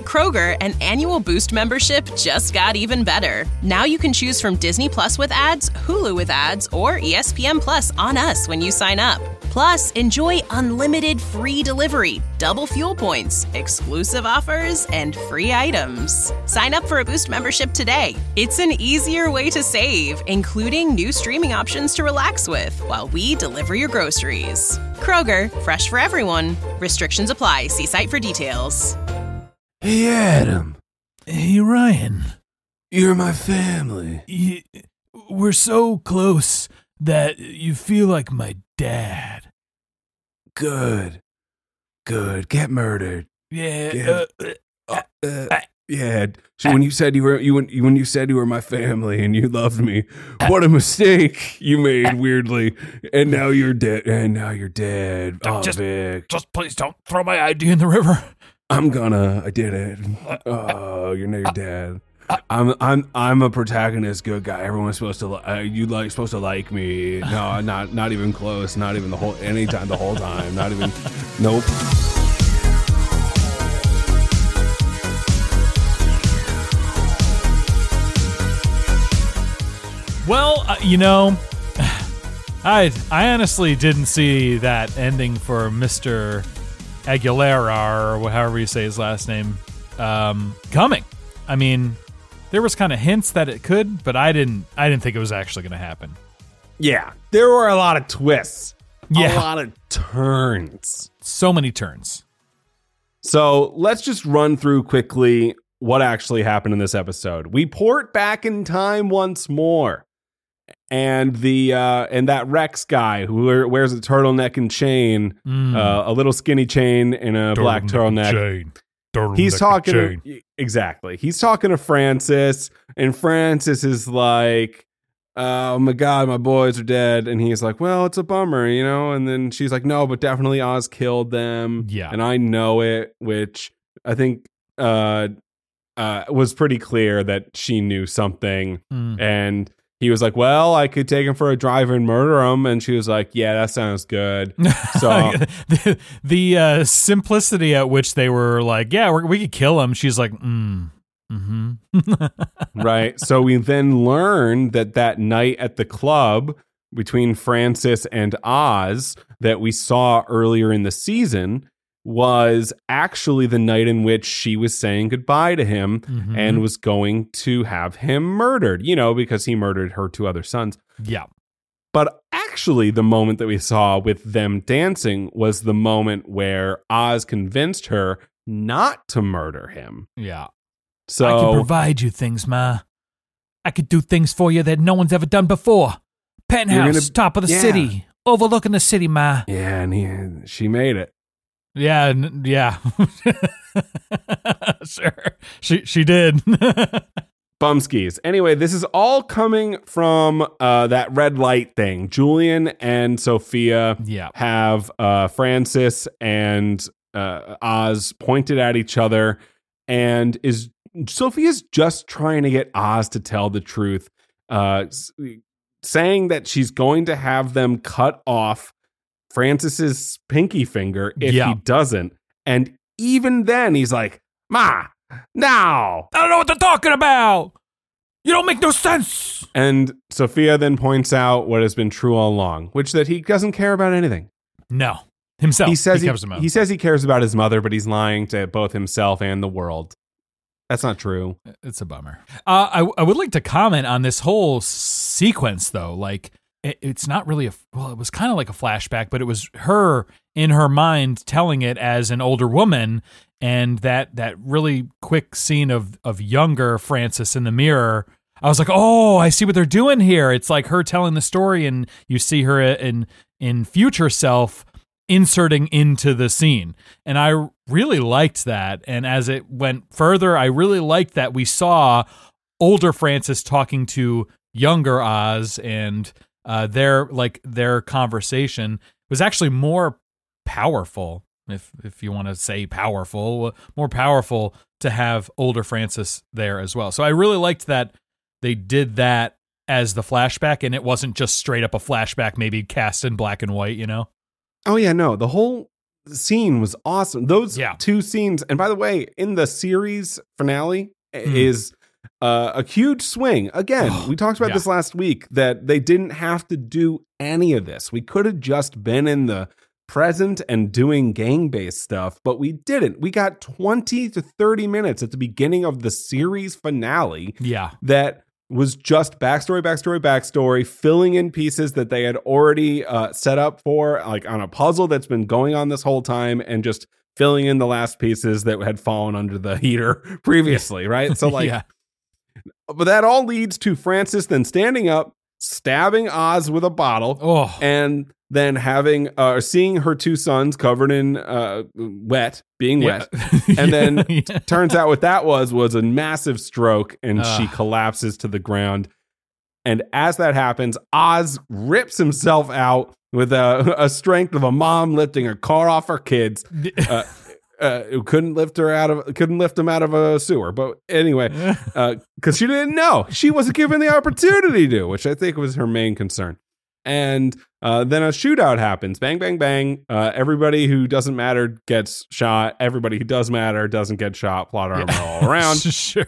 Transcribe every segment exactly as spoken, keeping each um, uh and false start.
Kroger, an annual Boost membership just got even better. Now you can choose from Disney Plus with ads, Hulu with ads, or E S P N Plus on us when you sign up. Plus, enjoy unlimited free delivery, double fuel points, exclusive offers, and free items. Sign up for a Boost membership today. It's an easier way to save, including new streaming options to relax with while we deliver your groceries. Kroger, fresh for everyone. Restrictions apply. See site for details. Hey, Adam. Hey, Ryan. You're my family. You, we're so close that you feel like my dad. Good. Good. Get murdered. Yeah. Get, uh, uh, uh, yeah. So when you said you were you when, when you said you were my family and you loved me, what a mistake you made weirdly. And now you're dead. And now you're dead. Oh, just, Vic. just please don't throw my I D in the river. I'm gonna. I did it. Oh, you're now your dad. I'm I'm I'm a protagonist, good guy. Everyone's supposed to. Uh, you like supposed to like me. No, not not even close. Not even the whole. Anytime, the whole time. Not even. Nope. Well, uh, you know, I I honestly didn't see that ending for Mister Aguilera, or however you say his last name, um, coming. I mean, there was kind of hints that it could, but I didn't. I didn't think it was actually going to happen. Yeah, there were a lot of twists. Yeah. A lot of turns. So many turns. So let's just run through quickly what actually happened in this episode. We port back in time once more. And the uh, and that Rex guy who wears a turtleneck and chain, Mm. uh, a little skinny chain and a black turtleneck. Chain. Turtleneck He's talking chain. to, exactly. He's talking to Francis, and Francis is like, "Oh my God, my boys are dead." And he's like, "Well, it's a bummer, you know." And then she's like, "No, but definitely Oz killed them." Yeah. And I know it, which I think uh, uh, was pretty clear that she knew something. Mm. And he was like, "Well, I could take him for a drive and murder him." And she was like, "Yeah, that sounds good." So the, the uh, simplicity at which they were like, "Yeah, we're, we could kill him." She's like, "Mm, mm-hmm." right. So we then learn that that night at the club between Francis and Oz that we saw earlier in the season was actually the night in which she was saying goodbye to him Mm-hmm. and was going to have him murdered, you know, because he murdered her two other sons. Yeah. But actually, the moment that we saw with them dancing was the moment where Oz convinced her not to murder him. Yeah. So I can provide you things, Ma. I could do things for you that no one's ever done before. Penthouse, gonna- top of the yeah. city, overlooking the city, Ma. yeah, and he, she made it. Yeah, n- yeah. Sure. She she did. Bumskis. Anyway, this is all coming from uh, that red light thing. Julian and Sophia Yeah. have uh, Francis and uh, Oz pointed at each other, and is Sophia's just trying to get Oz to tell the truth, uh, s- saying that she's going to have them cut off Francis's pinky finger if Yeah. he doesn't. And even then, he's like, "Ma, now." I don't know what they're talking about. You don't make no sense. And Sophia then points out what has been true all along, which that he doesn't care about anything. No. Himself. He says he, cares about he says he cares about his mother, but he's lying to both himself and the world. That's not true. It's a bummer. Uh, I I would like to comment on this whole sequence, though. Like, it, it's not really a well. It was kind of like a flashback, but it was her in her mind telling it as an older woman, and that that really quick scene of of younger Francis in the mirror. I was like, oh, I see what they're doing here. It's like her telling the story, and you see her in in future self inserting into the scene. And I really liked that. And as it went further, I really liked that we saw older Francis talking to younger Oz, and uh, their like their conversation was actually more powerful, if if you want to say powerful, more powerful to have older Francis there as well. So I really liked that they did that as the flashback, and it wasn't just straight up a flashback, maybe cast in black and white, you know? Oh yeah, no. The whole scene was awesome. Those Yeah. two scenes, and by the way, in the series finale Mm. is uh, a huge swing. Again, we talked about Yeah. this last week, that they didn't have to do any of this. We could have just been in the present and doing gang-based stuff, but we didn't. We got twenty to thirty minutes at the beginning of the series finale Yeah. that was just backstory, backstory, backstory, filling in pieces that they had already uh, set up for, like on a puzzle that's been going on this whole time, and just filling in the last pieces that had fallen under the heater previously, right? So like, yeah. but that all leads to Frances then standing up, stabbing Oz with a bottle, Oh. and then having uh, seeing her two sons covered in uh, wet, being Yeah. wet, and then Yeah. t- turns out what that was was a massive stroke, and she Ugh. collapses to the ground. And as that happens, Oz rips himself out with a, a strength of a mom lifting a car off her kids. Uh, uh, who couldn't lift her out of couldn't lift him out of a sewer, but anyway, because uh, she didn't know, she wasn't given the opportunity to, which I think was her main concern. And uh, then a shootout happens. Bang, bang, bang. Uh, everybody who doesn't matter gets shot. Everybody who does matter doesn't get shot. Plot armor all around. Sure.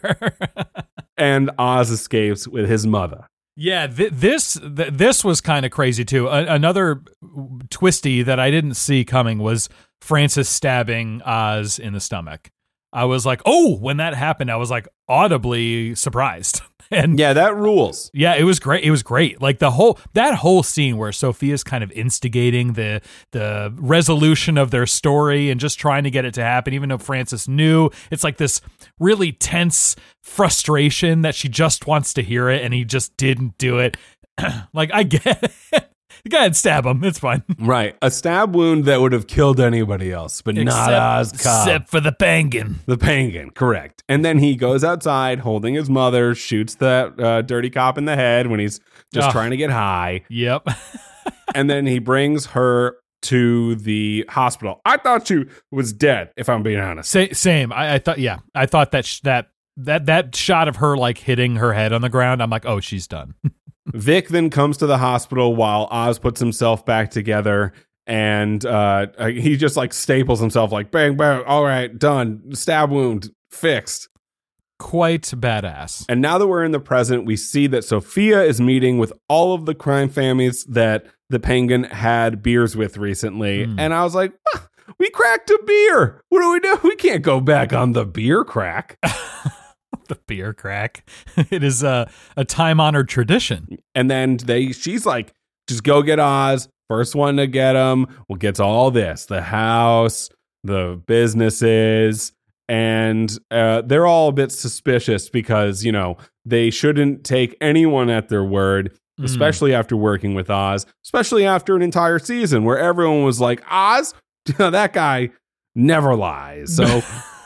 And Oz escapes with his mother. Yeah, th- this th- this was kind of crazy too. A- another twisty that I didn't see coming was Frances stabbing Oz in the stomach. I was like, oh, when that happened, I was like audibly surprised. And Yeah, that rules. yeah, it was great. It was great. Like the whole that whole scene where Sophia's kind of instigating the the resolution of their story and just trying to get it to happen, even though Frances knew. It's like this really tense frustration that she just wants to hear it, and he just didn't do it. Like, I get it. Go ahead, stab him. It's fine. Right. A stab wound that would have killed anybody else, but not Oz Cobb. except for the penguin. The penguin, correct. And then he goes outside holding his mother, shoots that uh, dirty cop in the head when he's just Ugh. trying to get high. Yep. And then he brings her to the hospital. I thought she was dead, if I'm being honest. Sa- same. I, I thought, yeah, I thought that sh- that that that shot of her like hitting her head on the ground. I'm like, oh, she's done. Vic then comes to the hospital while Oz puts himself back together, and uh, he just like staples himself, like bang, bang. All right, done. Stab wound fixed. Quite badass. And now that we're in the present, we see that Sophia is meeting with all of the crime families that the Penguin had beers with recently. Mm. And I was like, ah, we cracked a beer. What do we do? We can't go back on the beer crack. The beer crack. It is a, a time-honored tradition. And then they, she's like, just go get Oz. First one to get him. Well, gets all this, the house, the businesses. And uh, they're all a bit suspicious because, you know, they shouldn't take anyone at their word, Mm. especially after working with Oz, especially after an entire season where everyone was like, Oz, that guy never lies. So...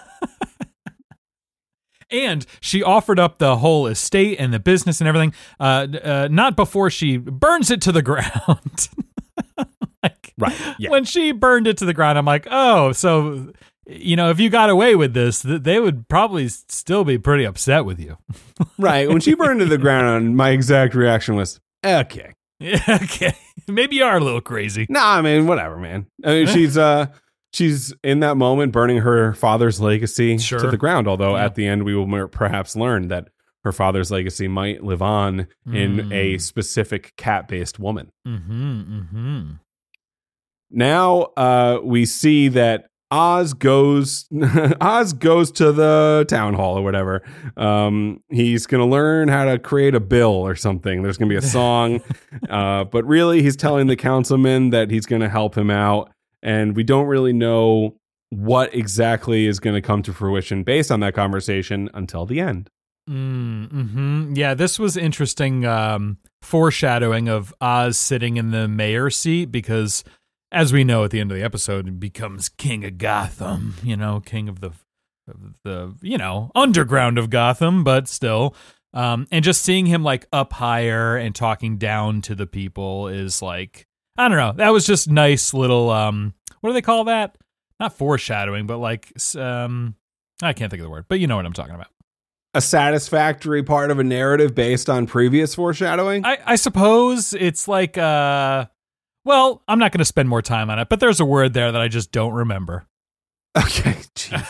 And she offered up the whole estate and the business and everything, uh, uh, not before she burns it to the ground. Like, Right, yeah. When she burned it to the ground, I'm like, oh, so, you know, if you got away with this, th- they would probably still be pretty upset with you. Right. When she burned to the ground, my exact reaction was, okay. Yeah, okay. Maybe you are a little crazy. Nah, I mean, whatever, man. I mean, she's uh, she's in that moment burning her father's legacy Sure. to the ground. Although Yeah. at the end, we will mer- perhaps learn that her father's legacy might live on in Mm. a specific cat-based woman. Mm-hmm, mm-hmm. Now uh, we see that Oz goes Oz goes to the town hall or whatever. Um, he's going to learn how to create a bill or something. There's going to be a song. uh, but really, he's telling the councilman that he's going to help him out. And we don't really know what exactly is going to come to fruition based on that conversation until the end. Mm, mm-hmm. Yeah, this was interesting um, foreshadowing of Oz sitting in the mayor's seat because, as we know at the end of the episode, he becomes king of Gotham, you know, king of the, of the you know, underground of Gotham, but still. Um, and just seeing him like up higher and talking down to the people is like, I don't know. That was just nice little, um, what do they call that? Not foreshadowing, but like, um, I can't think of the word, but you know what I'm talking about. A satisfactory part of a narrative based on previous foreshadowing? I, I suppose it's like, uh, Well, I'm not going to spend more time on it, but there's a word there that I just don't remember. Okay. Jeez.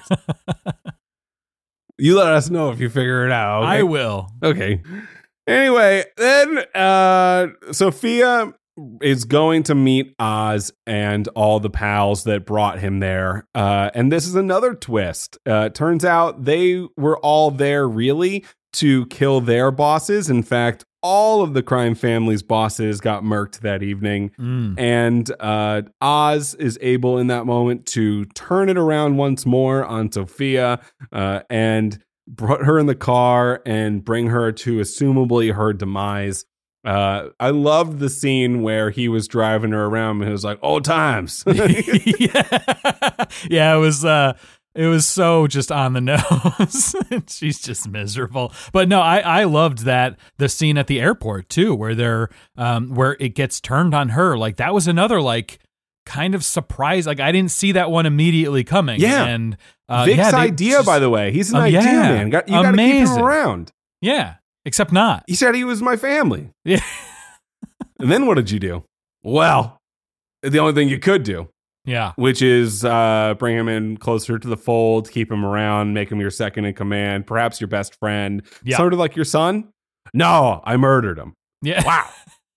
You let us know if you figure it out. Okay? I will. Okay. Anyway, then uh, Sophia is going to meet Oz and all the pals that brought him there. Uh, and this is another twist. Uh, turns out they were all there really to kill their bosses. In fact, all of the crime family's bosses got murked that evening. Mm. And uh, Oz is able in that moment to turn it around once more on Sophia uh, and put her in the car and bring her to assumably her demise. Uh, I loved the scene where he was driving her around and it was like, old times. yeah. yeah, it was uh it was so just on the nose. She's just miserable. But no, I, I loved that the scene at the airport too, where they're um where it gets turned on her. Like that was another like kind of surprise. Like I didn't see that one immediately coming. Yeah. And uh, Vic's yeah, they idea, just, by the way. He's an um, idea yeah, man. Got, you got to keep amazing. him around. Yeah. Except not. He said he was my family. Yeah. And then what did you do? Well, the only thing you could do, Yeah. which is uh, bring him in closer to the fold, keep him around, make him your second in command, perhaps your best friend, Yeah. sort of like your son. No, I murdered him. Yeah. Wow.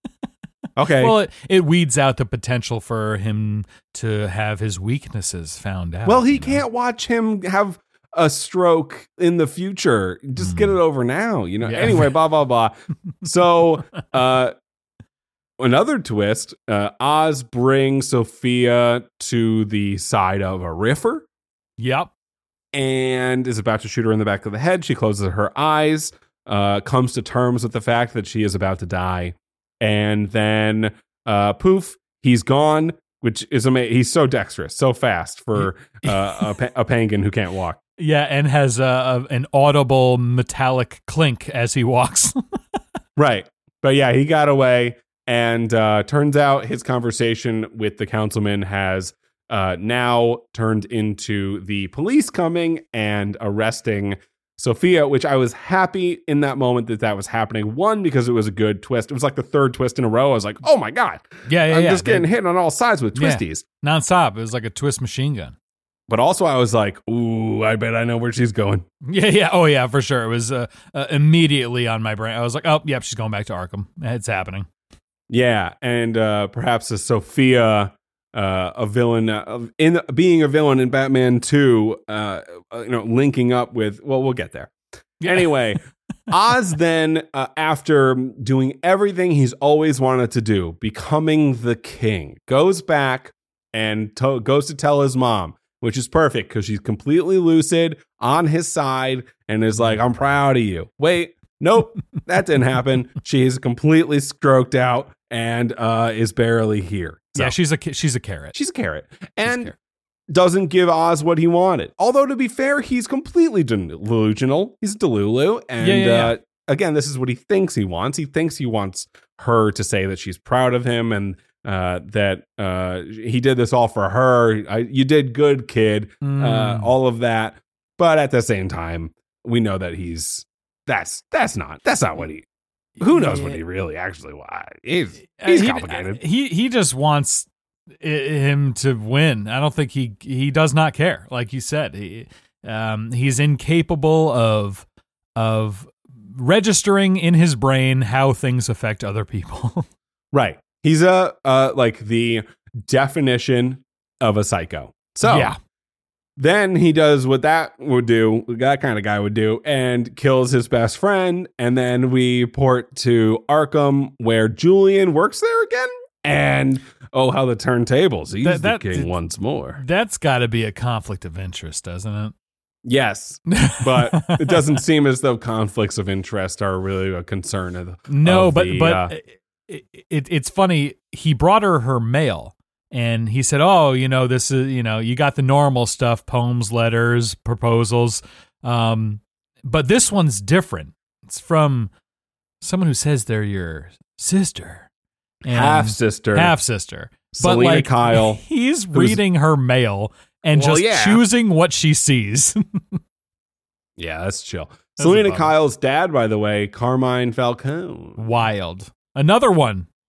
Okay. Well, it, it weeds out the potential for him to have his weaknesses found out. well, he you know? can't watch him have a stroke in the future. Just get it over now, you know. Yeah. Anyway, blah blah blah. So, uh another twist, uh Oz brings Sophia to the side of a riffer Yep. and is about to shoot her in the back of the head. She closes her eyes, uh comes to terms with the fact that she is about to die, and then uh poof, he's gone, which is amazing. He's so dexterous, so fast for uh, a, pa- a Pangan who can't walk. Yeah, and has a, a, an audible metallic clink as he walks. Right. But yeah, he got away, and uh, turns out his conversation with the councilman has uh, now turned into the police coming and arresting Sophia, which I was happy in that moment that that was happening. One, because it was a good twist. It was like the third twist in a row. I was like, oh my God. Yeah, yeah, I'm yeah. just getting They- hit on all sides with Yeah. twisties. nonstop. It was like a twist machine gun. But also I was like, ooh, I bet I know where she's going. Yeah, yeah. Oh, yeah, for sure. It was uh, uh, immediately on my brain. I was like, oh, yep, she's going back to Arkham. It's happening. Yeah, and uh, perhaps a Sophia, uh, a villain, uh, in being a villain in Batman two, uh, uh, you know, linking up with. Well, we'll get there. Yeah. Anyway, Oz then, uh, after doing everything he's always wanted to do, becoming the king, goes back and to- goes to tell his mom, which is perfect because she's completely lucid, on his side, and is like, I'm proud of you. Wait, nope, that didn't happen. She is completely stroked out and uh, is barely here. So, Yeah, she's a ca- she's a carrot. she's a carrot. She's a And carrot. doesn't give Oz what he wanted. Although, to be fair, he's completely delusional. He's Delulu. And Yeah, yeah, yeah. Uh, again, this is what he thinks he wants. He thinks he wants her to say that she's proud of him and uh, that uh, he did this all for her. I, you did good, kid. Uh, Mm. all of that. But at the same time, we know that he's that's that's not that's not what he. Who knows what he really actually wants? He's he's Uh, he, complicated. He he just wants i- him to win. I don't think he he does not care. Like you said, he um, he's incapable of of registering in his brain how things affect other people. Right. He's a uh, like the definition of a psycho. So yeah, then he does what that would do, that kind of guy would do, and kills his best friend. And then we port to Arkham, where Julian works there again. And oh, how the turntables! He's That- that- the king once more. that's got to be a conflict of interest, doesn't it? Yes, but it doesn't seem as though conflicts of interest are really a concern. Of, No, of but the, but uh, it, it, it's funny. He brought her her mail, and he said, "Oh, you know, this is you know, you got the normal stuff: poems, letters, proposals. Um, but this one's different. It's from someone who says they're your sister, half sister, half sister. But Selena like, Kyle, he's reading her mail and Well, just yeah. choosing what she sees. Yeah, that's chill. That's a Selena bummer. Kyle's dad, by the way, Carmine Falcone. Wild. Another one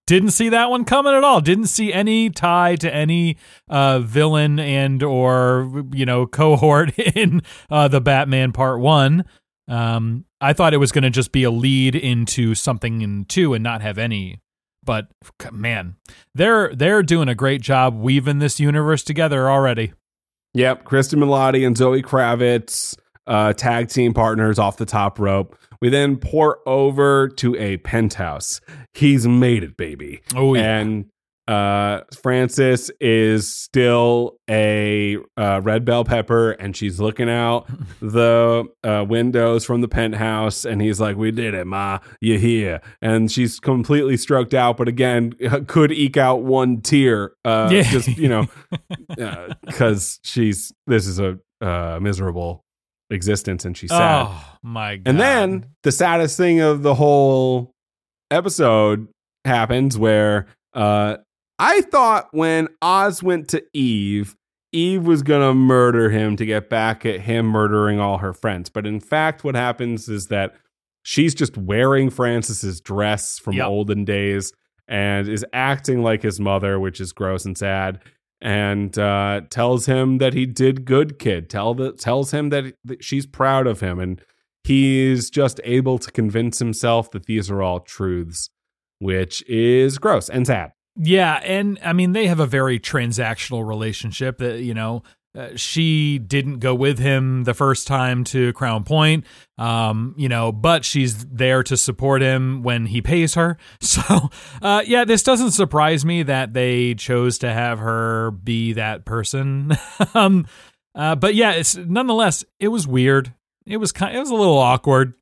Didn't see that one coming at all. Didn't see any tie to any uh, villain and or, you know, cohort in uh, the Batman Part One. Um, I thought it was going to just be a lead into something in two and not have any. But man, they're they're doing a great job weaving this universe together already. Yep, Kristen Milotti and Zoe Kravitz, uh, tag team partners off the top rope. We then pour over to a penthouse. He's made it, baby. Oh, yeah. And uh, Frances is still a uh, red bell pepper, and she's looking out the uh, windows from the penthouse, and he's like, we did it, Ma. You here. And she's completely stroked out, but again, could eke out one tear. Uh, yeah. Just, you know, because uh, she's, this is a uh, miserable existence, and she's sad. Oh, my God. And then the saddest thing of the whole episode happens where uh, I thought when Oz went to Eve, Eve was going to murder him to get back at him murdering all her friends. But in fact, what happens is that she's just wearing Frances's dress from yep. olden days and is acting like his mother, which is gross and sad. And uh, tells him that he did good, kid. Tell the, tells him that, that she's proud of him. And he's just able to convince himself that these are all truths, which is gross and sad. Yeah, and I mean, they have a very transactional relationship that, you know, uh, she didn't go with him the first time to Crown Point, um, you know, but she's there to support him when he pays her. So, uh, yeah, this doesn't surprise me that they chose to have her be that person. um, uh, but yeah, it's nonetheless, it was weird. It was kind, it was a little awkward.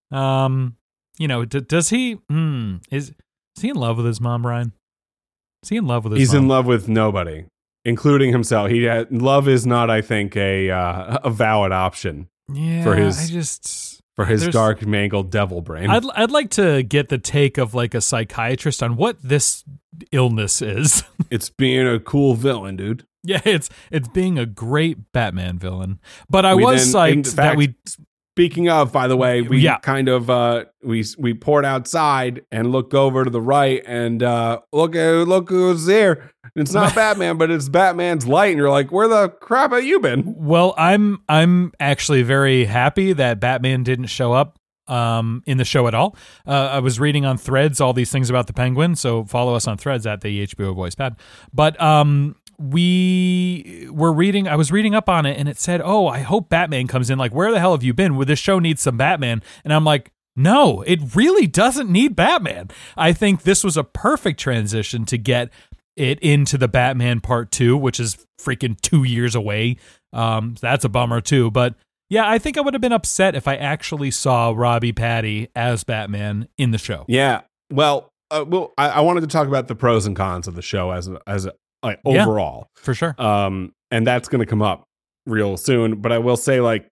Um, you know, d- does he, hmm, is, is he in love with his mom, Brian? Is he in love with his He's mom? in love with nobody, including himself. He had, love is not, I think, a uh, a valid option Yeah, for his I just for his there's- dark mangled devil brain. I'd I'd like to get the take of like a psychiatrist on what this illness is. It's being a cool villain, dude. Yeah, it's it's being a great Batman villain. But I We was then- in psyched fact, that we Speaking of, by the way, we Yeah. kind of uh, we we poured outside and look over to the right and uh, look uh, look who's there. It's not Batman, but it's Batman's light, and you're like, where the crap have you been? well, I'm I'm actually very happy that Batman didn't show up um, in the show at all. Uh, I was reading on Threads all these things about the Penguin, so follow us on Threads at the H B O Voice Pad. But um, we were reading, I was reading up on it, and it said, oh, I hope Batman comes in. Like, where the hell have you been? Well, this show needs some Batman. And I'm like, no, it really doesn't need Batman. I think this was a perfect transition to get it into the Batman Part Two, which is freaking two years away. Um, that's a bummer too. But yeah, I think I would have been upset if I actually saw Robbie Patty as Batman in the show. Yeah. Well, uh, well, I, I wanted to talk about the pros and cons of the show as a, as a, like Yeah. overall, For sure. um, and that's going to come up real soon. But I will say, like,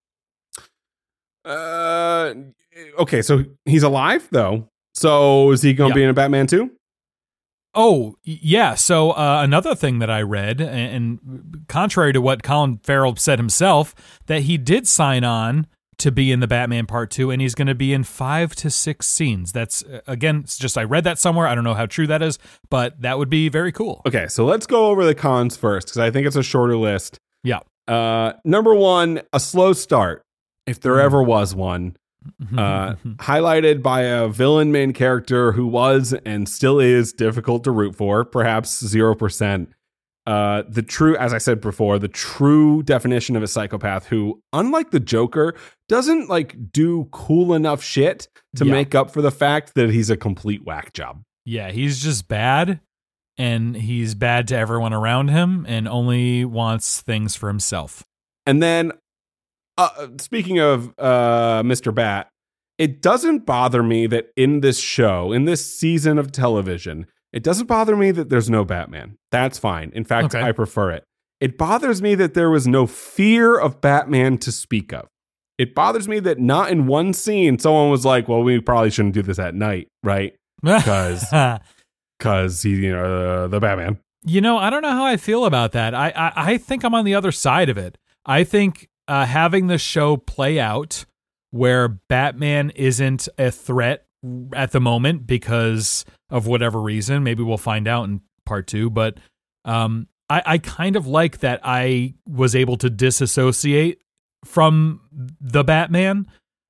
uh, okay, so he's alive though. So is he going to Yeah. be in a Batman too? Oh, y- yeah. So uh, another thing that I read, and, and contrary to what Colin Farrell said himself, that he did sign on to be in the Batman Part Two, and he's going to be in five to six scenes. That's, uh, again, it's just I read that somewhere. I don't know how true that is, but that would be very cool. Okay, so let's go over the cons first because I think it's a shorter list. Yeah. Uh, number one, a slow start, if there Mm. ever was one. Uh, highlighted by a villain main character who was and still is difficult to root for, perhaps zero percent. Uh, the true, as I said before, the true definition of a psychopath who, unlike the Joker, doesn't like do cool enough shit to Yeah. make up for the fact that he's a complete whack job. Yeah, he's just bad, and he's bad to everyone around him, and only wants things for himself. And then, uh, speaking of uh, Mister Bat, it doesn't bother me that in this show, in this season of television, it doesn't bother me that there's no Batman. That's fine. In fact, Okay. I prefer it. It bothers me that there was no fear of Batman to speak of. It bothers me that not in one scene someone was like, well, we probably shouldn't do this at night, right? Because because he, you know, uh, the Batman. You know, I don't know how I feel about that. I, I, I think I'm on the other side of it. I think uh, having the show play out where Batman isn't a threat at the moment because of whatever reason. Maybe we'll find out in part two, but um, I, I kind of like that I was able to disassociate from the Batman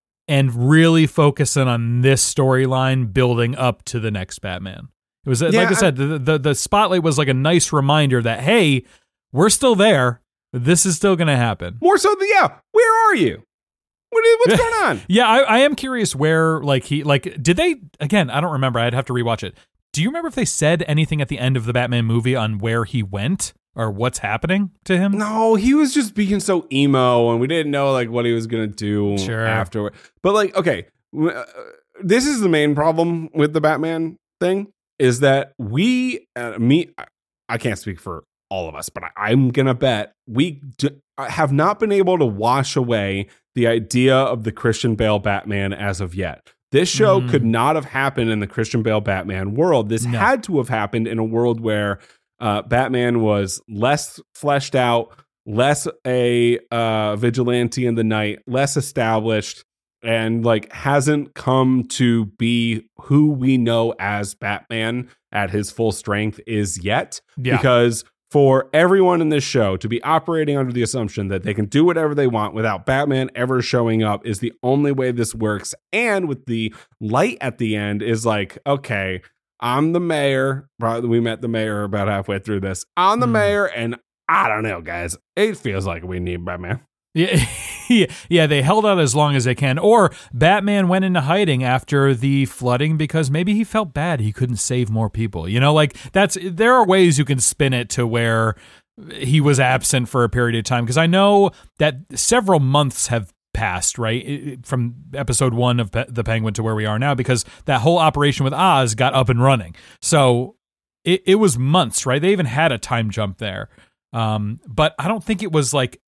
and really focusing on this storyline building up to the next Batman. It was, yeah, like I said, I, the, the the spotlight was like a nice reminder that, hey, we're still there. This is still going to happen. More so than, yeah, where are you? What is, what's going on? Yeah, I, I am curious where, like, he, like, did they, again, I don't remember. I'd have to rewatch it. Do you remember if they said anything at the end of the Batman movie on where he went or what's happening to him? No, he was just being so emo and we didn't know, like, what he was going to do sure. afterward. But, like, okay, uh, this is the main problem with the Batman thing. Is that we, uh, me, I can't speak for all of us, but I, I'm going to bet we d- have not been able to wash away the idea of the Christian Bale Batman as of yet. This show mm. could not have happened in the Christian Bale Batman world. This no. had to have happened in a world where uh, Batman was less fleshed out, less a uh, vigilante in the night, less established, and like hasn't come to be who we know as Batman at his full strength is yet. Yeah. Because for everyone in this show to be operating under the assumption that they can do whatever they want without Batman ever showing up is the only way this works. And with the light at the end is like, okay, I'm the mayor. Probably we met the mayor about halfway through this. I'm the mm. mayor, and I don't know, guys. It feels like we need Batman. Yeah, yeah, they held out as long as they can. Or Batman went into hiding after the flooding because maybe he felt bad he couldn't save more people. You know, like that's there are ways you can spin it to where he was absent for a period of time. Because I know that several months have passed, right, from episode one of Pe- the Penguin to where we are now, because that whole operation with Oz got up and running. So it, it was months, right? They even had a time jump there. Um, but I don't think it was like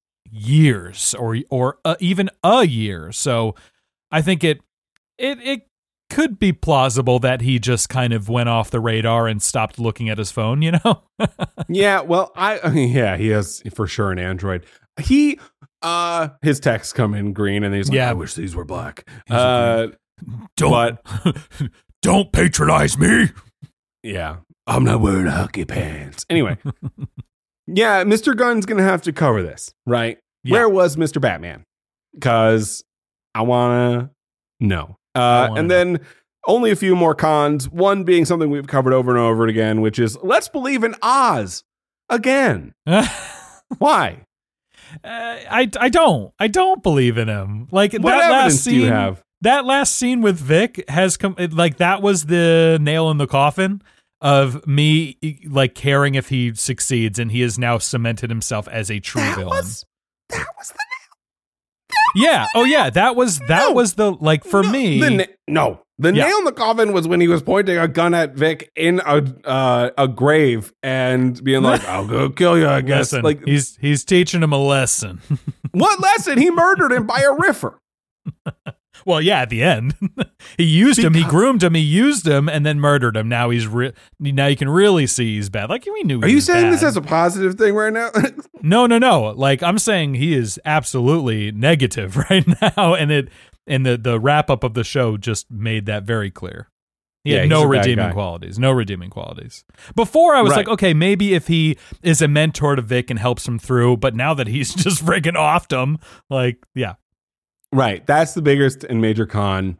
years or or uh, even a year. So I think it it it could be plausible that he just kind of went off the radar and stopped looking at his phone, you know? Yeah, well, I, I mean, yeah, he has for sure an Android. He uh his texts come in green and he's like, yeah. I wish these were black. Uh don't but, don't patronize me. Yeah. I'm not wearing hockey pants. Anyway. Yeah, Mister Gunn's going to have to cover this, right? Yeah. Where was Mister Batman? Because I want to know. Uh, and know. Then only a few more cons, one being something we've covered over and over again, which is let's believe in Oz again. Why? Uh, I, I don't. I don't believe in him. Like what that evidence last scene, do you have? That last scene with Vic has come, like that was the nail in the coffin of me like caring if he succeeds, and he has now cemented himself as a true that villain. Was, that was the nail. Yeah. Oh yeah. That was that no. was the like for no, me. The na- no, the yeah. nail in the coffin was when he was pointing a gun at Vic in a uh, a grave and being like, "I'll go kill you." I guess Listen, like he's he's teaching him a lesson. What lesson? He murdered him by a riffer. Well, yeah, at the end, he used because, him, he groomed him, he used him, and then murdered him. Now he's re- now you can really see he's bad. Like we knew. Are he you was saying bad. This as a positive thing right now? No, no, no. Like I'm saying, he is absolutely negative right now, and it and the the wrap up of the show just made that very clear. He yeah, had no redeeming qualities. No redeeming qualities. Before I was right. like, okay, maybe if he is a mentor to Vic and helps him through, but now that he's just freaking offed him, like, yeah. Right. That's the biggest and major con,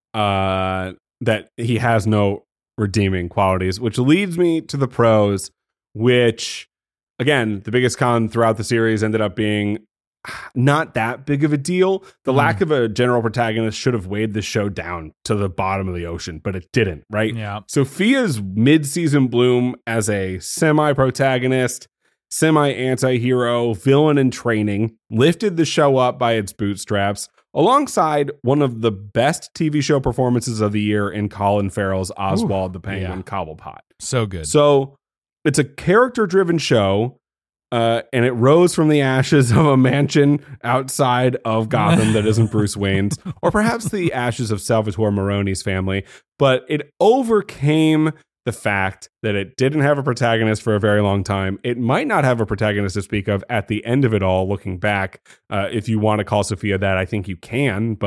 uh, that he has no redeeming qualities, which leads me to the pros, which, again, the biggest con throughout the series ended up being not that big of a deal. The mm. lack of a general protagonist should have weighed the show down to the bottom of the ocean, but it didn't, right? Yeah. Sophia's mid-season bloom as a semi-protagonist, semi-anti-hero, villain in training, lifted the show up by its bootstraps, alongside one of the best T V show performances of the year in Colin Farrell's Oswald Ooh, the Penguin yeah. Cobblepot. So good. So it's a character-driven show, uh, and it rose from the ashes of a mansion outside of Gotham that isn't Bruce Wayne's, or perhaps the ashes of Salvatore Maroni's family, but it overcame the fact that it didn't have a protagonist for a very long time. It might not have a protagonist to speak of at the end of it all, looking back. Uh, if you want to call Sophia that, I think you can, but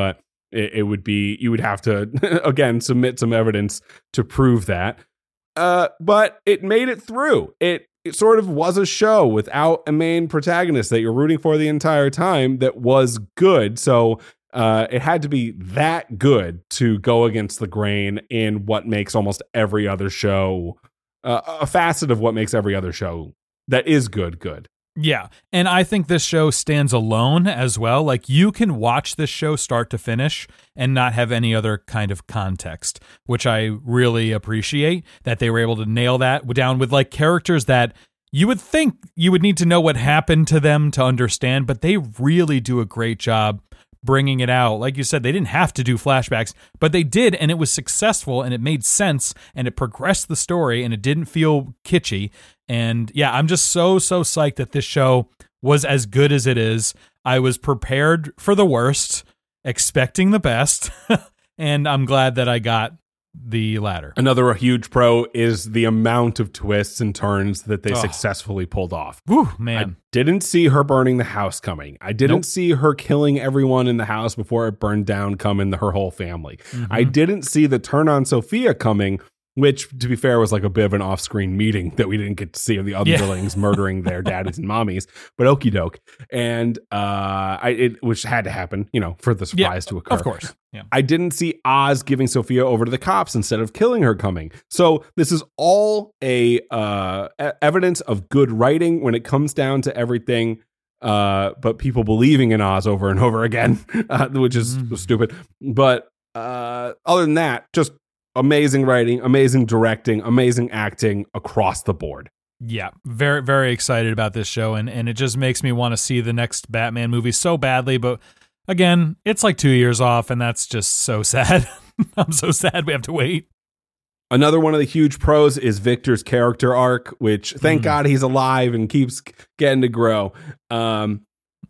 It, it would be, you would have to, again, submit some evidence to prove that. Uh, but it made it through. It, it sort of was a show without a main protagonist that you're rooting for the entire time that was good. So uh, it had to be that good to go against the grain in what makes almost every other show, uh, a facet of what makes every other show that is good, good. Yeah. And I think this show stands alone as well. Like, you can watch this show start to finish and not have any other kind of context, which I really appreciate that they were able to nail that down with like characters that you would think you would need to know what happened to them to understand, but they really do a great job bringing it out. Like you said, they didn't have to do flashbacks, but they did, and it was successful, and it made sense, and it progressed the story, and it didn't feel kitschy. And yeah, I'm just so, so psyched that this show was as good as it is. I was prepared for the worst, expecting the best, and I'm glad that I got the latter. Another huge pro is the amount of twists and turns that they Oh. successfully pulled off. Whew, I man. didn't see her burning the house coming. I didn't Nope. see her killing everyone in the house before it burned down coming, her whole family. Mm-hmm. I didn't see the turn on Sophia coming, which, to be fair, was like a bit of an off-screen meeting that we didn't get to see of the underlings Yeah. murdering their daddies and mommies, but okie doke. And uh, I, it, which had to happen, you know, for the surprise Yeah, to occur. Of course. Yeah. I didn't see Oz giving Sophia over to the cops instead of killing her coming. So this is all a uh, e- evidence of good writing when it comes down to everything. Uh, but people believing in Oz over and over again, uh, which is Mm. stupid. But uh, other than that, just amazing writing, amazing directing, amazing acting across the board. Yeah, very, very excited about this show, and, and it just makes me want to see the next Batman movie so badly, but again, it's like two years off, and that's just so sad. I'm so sad we have to wait. Another one of the huge pros is Victor's character arc, which thank Mm. God he's alive and keeps getting to grow. Um,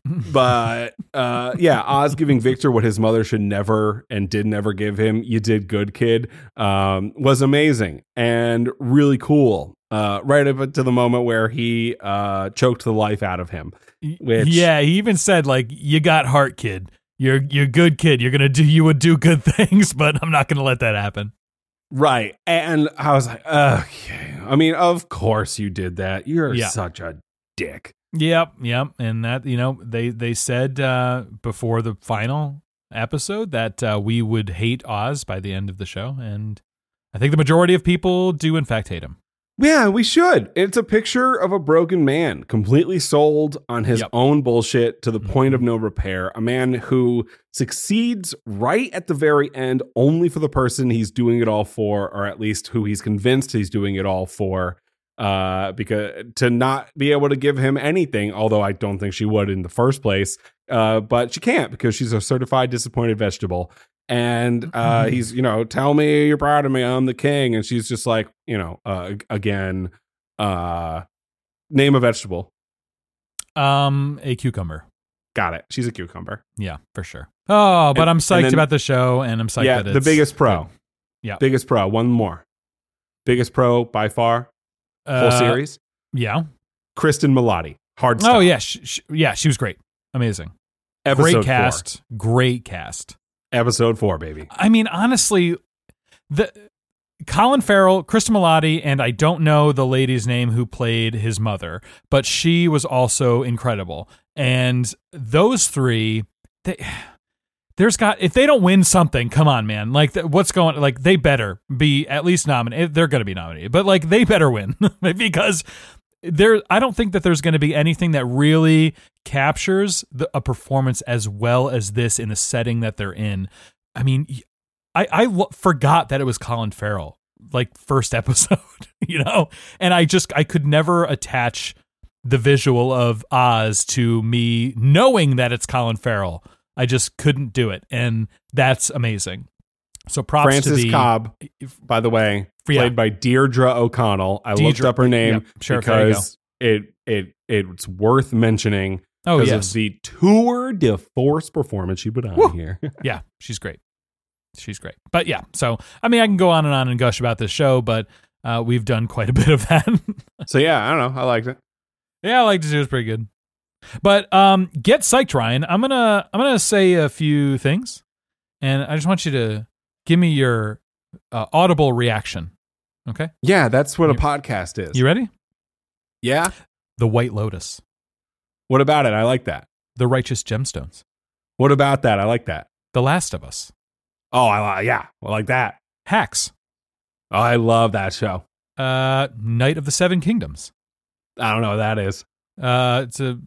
but uh, yeah, Oz giving Victor what his mother should never and did never give him, you did good, kid, um, was amazing and really cool. Uh, right up to the moment where he uh, choked the life out of him. Which, Yeah, he even said, like, you got heart, kid. You're you're good, kid. You're gonna do you would do good things, but I'm not gonna let that happen. right. And I was like, okay. I mean, of course you did that. You're Yeah. such a dick. Yep, yep. And that, you know, they they said uh, before the final episode that uh, we would hate Oz by the end of the show, and I think the majority of people do in fact hate him. Yeah, we should. It's a picture of a broken man, completely sold on his Yep. own bullshit to the point of no repair. A man who succeeds right at the very end only for the person he's doing it all for, or at least who he's convinced he's doing it all for. Uh, because to not be able to give him anything, although I don't think she would in the first place, uh, but she can't because she's a certified disappointed vegetable. And uh, he's, you know, tell me you're proud of me, I'm the king. And she's just like, you know, uh, again, uh, name a vegetable. Um, a cucumber. Got it. She's a cucumber. Yeah, for sure. Oh, but And- I'm and psyched then- about the show, and I'm psyched yeah, that the it's biggest pro. good. Yeah. Biggest pro. One more. Biggest pro by far. Whole Uh, series. Yeah. Kristen Milotti. Hard stop. Oh yeah, she, she, yeah. She was great. Amazing. Episode great cast. Great cast. four. Episode four, baby. I mean, honestly, the Colin Farrell, Kristen Milotti, and I don't know the lady's name who played his mother, but she was also incredible. And those three, they, there's got if they don't win something, come on, man. Like th- what's going? Like they better be at least nominated. They're going to be nominated, but like they better win because there. I don't think that there's going to be anything that really captures the, a performance as well as this in the setting that they're in. I mean, I I lo- forgot that it was Colin Farrell, like first episode, you know, and I just I could never attach the visual of Oz to me knowing that it's Colin Farrell. I just couldn't do it, and that's amazing. So props Frances to the Cobb, by the way, Yeah. played by Deirdre O'Connell. I looked Deirdre- up her name yep, sure, there you because it it it's worth mentioning Oh because yes, of the tour de force performance she put on Woo. here. yeah, she's great. She's great. But yeah, so I mean, I can go on and on and gush about this show, but uh, we've done quite a bit of that. So yeah, I don't know. I liked it. Yeah, I liked it. It was pretty good. But um, get psyched, Ryan. I'm gonna I'm gonna say a few things. and I just want you to give me your uh, audible reaction. Okay? Yeah, that's what You- a podcast is. You ready? Yeah? The White Lotus, What about it? I like that. The Righteous Gemstones, What about that? I like that. The Last of Us, Oh, I like, yeah, I like that. Hacks, Oh, I love that show. uh, Knight of the Seven Kingdoms. I don't know what that is. Uh, it's a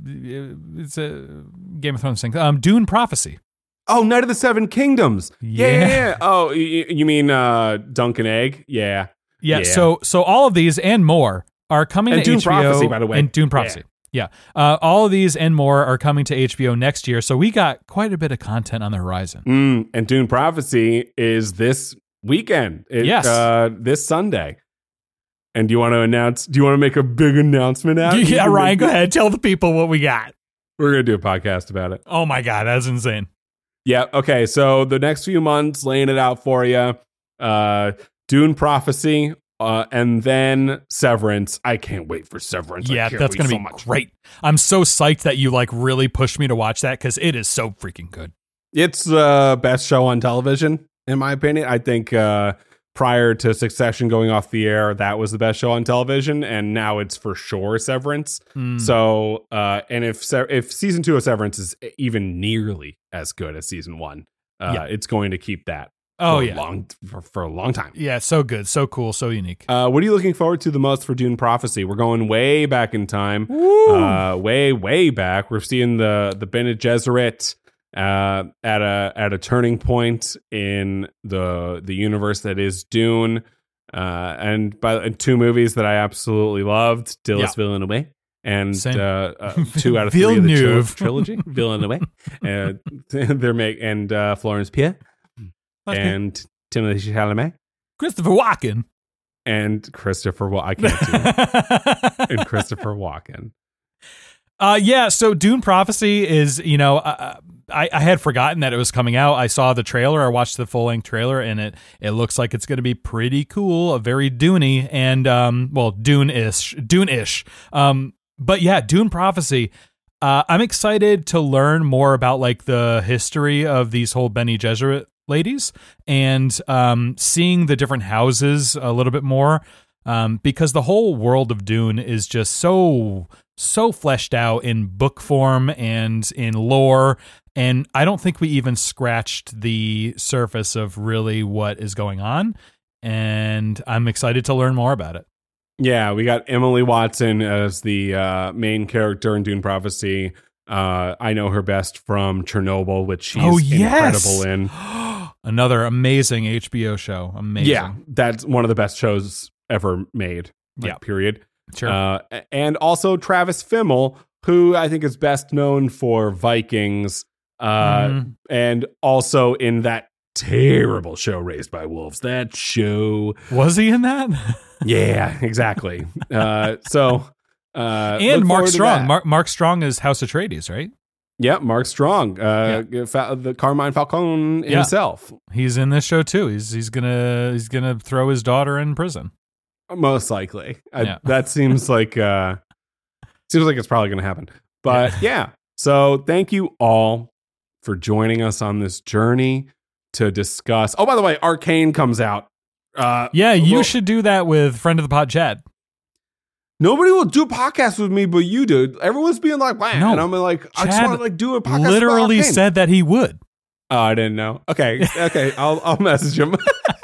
it's a Game of Thrones thing. Um, Dune Prophecy. Oh, Night of the Seven Kingdoms. Yeah, yeah, Yeah. yeah. Oh, y- you mean uh, Duncan Egg? Yeah. Yeah, Yeah. So so all of these and more are coming And to Dune H B O. Prophecy, by the way. And Dune Prophecy. Yeah. Uh, all of these and more are coming to H B O next year. So we got quite a bit of content on the horizon. Mm, and Dune Prophecy is this weekend. It, Yes. Uh, this Sunday. And do you want to announce? Do you want to make a big announcement out? Yeah, Ryan, go ahead. Tell the people what we got. We're going to do a podcast about it. Oh my God, that's insane. Yeah. Okay. So the next few months, laying it out for you. Uh, Dune Prophecy, uh, and then Severance. I can't wait for Severance. I Yeah, can't that's wait going to so be much. great. I'm so psyched that you like really pushed me to watch that because it is so freaking good. It's the best show on television, in my opinion. I think uh, prior to Succession going off the air, that was the best show on television, and now it's for sure Severance. Mm. So, uh, and if Se- if season two of Severance is even nearly as good as season one, uh, Yeah. it's going to keep that. Oh, for yeah. a long for, for a long time. Yeah, so good, so cool, so unique. Uh, what are you looking forward to the most for Dune Prophecy? We're going way back in time, Woo! uh, way way back. We're seeing the the Bene Gesserit uh, at a at a turning point in the the universe that is Dune, uh, and by and two movies that I absolutely loved: Dillis Yeah. Villeneuve and Same. uh, uh, two out of three of the Villeneuve. tri- trilogy Villeneuve. uh, they're make and uh, Florence Pugh and Timothée Chalamet. Christopher Walken. And Christopher, well, I can't do and Christopher Walken. Uh, yeah, so Dune Prophecy is, you know, uh, I, I had forgotten that it was coming out. I saw the trailer, I watched the full length trailer, and it it looks like it's going to be pretty cool, very Dune-y, and, um, well, Dune-ish, Dune-ish. Um, but yeah, Dune Prophecy. Uh, I'm excited to learn more about like the history of these whole Bene Gesserit ladies and um, seeing the different houses a little bit more. Um, because the whole world of Dune is just so, so fleshed out in book form and in lore. And I don't think we even scratched the surface of really what is going on. And I'm excited to learn more about it. Yeah, we got Emily Watson as the uh, main character in Dune Prophecy. Uh, I know her best from Chernobyl, which she's Oh, yes! incredible in. Another amazing H B O show. Amazing. Yeah, that's one of the best shows ever made. Like, Yeah. period. Sure. Uh, and also Travis Fimmel, who I think is best known for Vikings, uh, Mhm. and also in that terrible show Raised by Wolves. That show, Was he in that? yeah, exactly. uh, so, uh, and look Mark forward to Strong. that. Mark, Mark Strong is House Atreides, right? Yeah, Mark Strong, uh, Fa- the Carmine Falcone Yeah. himself, He's in this show too. He's he's gonna he's gonna throw his daughter in prison. most likely. I, Yeah. That seems like uh, seems like it's probably going to happen. But yeah, so thank you all for joining us on this journey to discuss. Oh, by the way, Arcane comes out. Uh, Yeah, you well, should do that with friend of the pod Chad. Nobody will do a podcast with me, but you do. Everyone's being like, "Wow," No, and I'm like, I just Chad want to like do a podcast. Literally about Arcane. said that he would. Oh, I didn't know. Okay, okay, I'll I'll message him.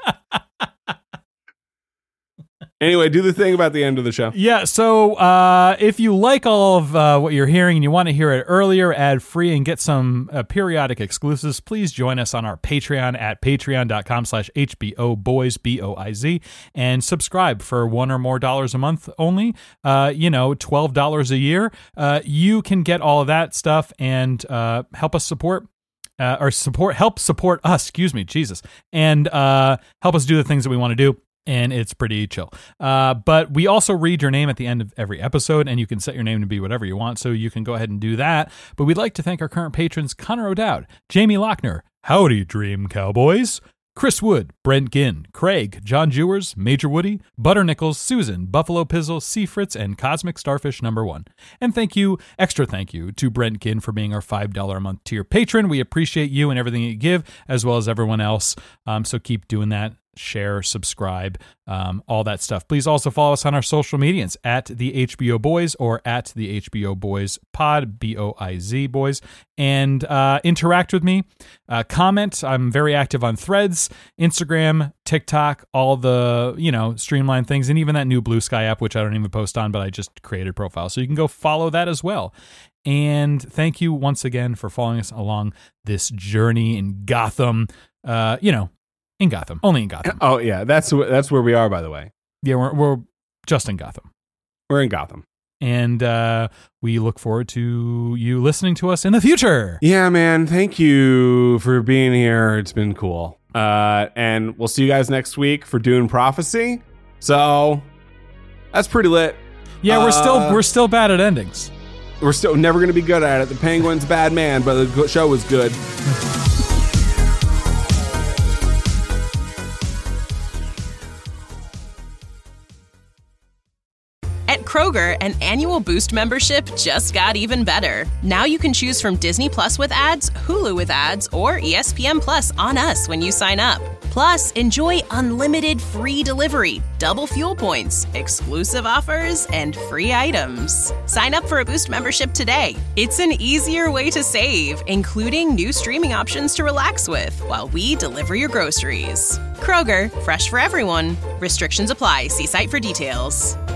Anyway, do the thing about the end of the show. Yeah, so uh, if you like all of uh, what you're hearing and you want to hear it earlier, ad-free, and get some uh, periodic exclusives, please join us on our Patreon at patreon.com slash HBOBoys, B O I Z, and subscribe for one or more dollars a month only, uh, you know, twelve dollars a year. Uh, you can get all of that stuff and uh, help us support uh, or support, help support us, excuse me, Jesus, and uh, help us do the things that we want to do. And it's pretty chill. Uh, but we also read your name at the end of every episode, and you can set your name to be whatever you want, so you can go ahead and do that. But we'd like to thank our current patrons, Connor O'Dowd, Jamie Lochner, Howdy Dream Cowboys, Chris Wood, Brent Ginn, Craig, John Jewers, Major Woody, Butter Nichols, Susan, Buffalo Pizzle, C. Fritz, and Cosmic Starfish number one. And thank you, extra thank you, to Brent Ginn for being our five dollars a month tier patron. We appreciate you and everything you give, as well as everyone else. Um, so keep doing that. Share, subscribe, um, all that stuff. Please also follow us on our social medias at the H B O Boys or at the H B O Boys Pod, B O I Z Boys, and uh, interact with me. Uh, comment. I'm very active on Threads, Instagram, TikTok, all the, you know, streamlined things, and even that new Blue Sky app, which I don't even post on, but I just created a profile. So you can go follow that as well. And thank you once again for following us along this journey in Gotham. Uh, you know, In Gotham. Only in Gotham. Oh, yeah. That's that's where we are, by the way. Yeah, we're we're just in Gotham. We're in Gotham. And uh, we look forward to you listening to us in the future. Yeah, man. Thank you for being here. It's been cool. Uh, and we'll see you guys next week for Dune Prophecy. So that's pretty lit. Yeah, we're uh, still we're still bad at endings. We're still never going to be good at it. The Penguin's a bad man, but the show was good. At Kroger, an annual Boost membership just got even better. Now you can choose from Disney Plus with ads, Hulu with ads, or E S P N Plus on us when you sign up. Plus, enjoy unlimited free delivery, double fuel points, exclusive offers, and free items. Sign up for a Boost membership today. It's an easier way to save, including new streaming options to relax with while we deliver your groceries. Kroger, fresh for everyone. Restrictions apply. See site for details.